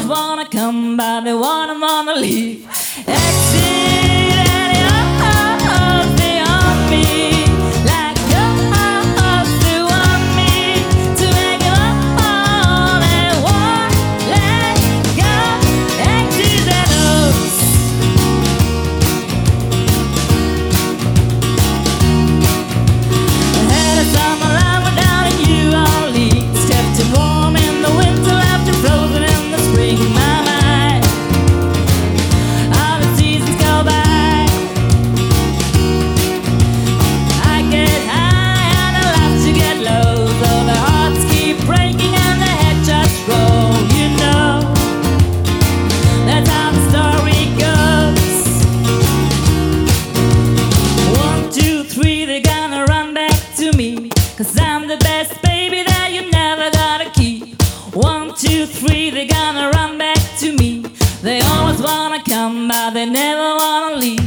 wanna come, but they wanna leave. Exit any house beyond me, like yours to want me to make it all. They won't let go. Exit and oops. I had a summer love down in New Orleans, kept it warm in the winter, left it frozen in the spring. My mind, all the seasons go by. I get high and I love to get low, though the hearts keep breaking and the head just roll. You know, that's how the story goes. 1, 2, 3, they're gonna run back to me, 'cause I'm the best baby that you never gotta keep. 1, 2, 3, they're gonna run back to me. They always wanna come, but they never wanna leave.